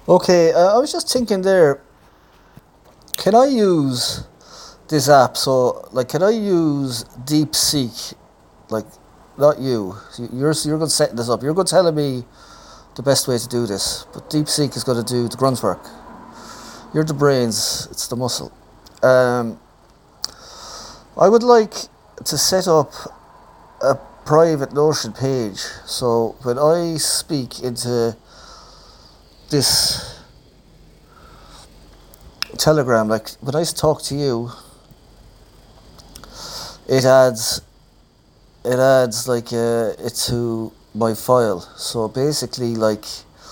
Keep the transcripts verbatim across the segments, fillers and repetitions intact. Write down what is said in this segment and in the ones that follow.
Okay, uh, I was just thinking there, can I use this app? So, like, can I use DeepSeek? Like, not you. You're, you're good setting this up. You're good telling me the best way to do this. But DeepSeek is going to do the grunt work. You're the brains, it's the muscle. Um, I would like to set up a private Notion page. So, when I speak into this Telegram, like, when I talk to you, it adds it adds like uh, it to my file. So basically, like,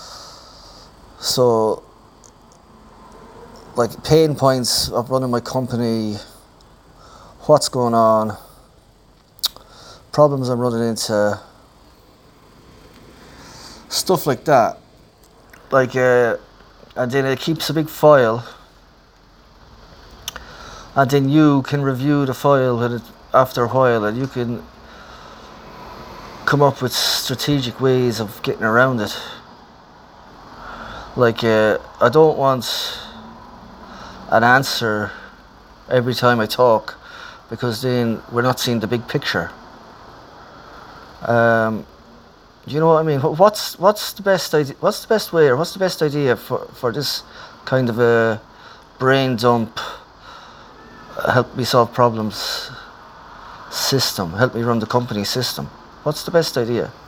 so like pain points of running my company, what's going on, problems I'm running into, stuff like that. Like, uh, and then it keeps a big file, and then you can review the file when it, after a while, and you can come up with strategic ways of getting around it. Like, uh, I don't want an answer every time I talk, because then we're not seeing the big picture. Um, you know what I mean? What's what's the best idea? What's the best way, or what's the best idea for for this kind of a brain dump, uh, help me solve problems system, help me run the company system? What's the best idea?